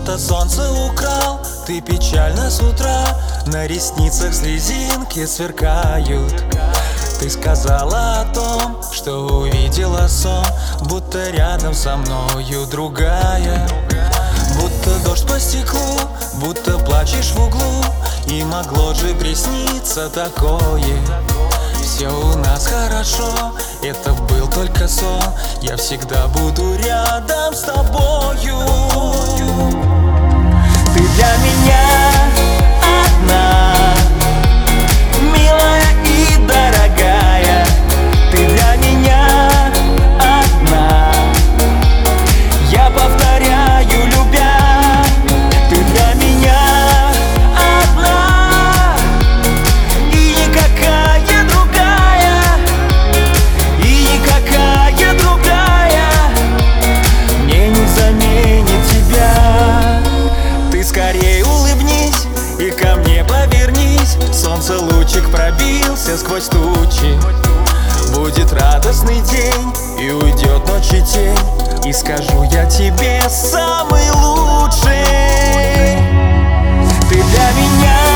Кто-то солнце украл, ты печально с утра, на ресницах слезинки сверкают. Ты сказала о том, что увидела сон, будто рядом со мною другая. Будто дождь по стеклу, будто плачешь в углу, и могло же присниться такое. Все у нас хорошо, это был только сон, я всегда буду рядом с тобою. Ты для меня одна, милая и дорогая. Ты для меня одна, я повторяю, любя. Ты для меня одна, и никакая другая, и никакая другая мне не заменит тебя. Ты скорее улыбнись и ко мне повернись. Солнце лучик пробился сквозь тучи. Будет радостный день и уйдет ночи тень, и скажу я тебе самый лучший. Ты для меня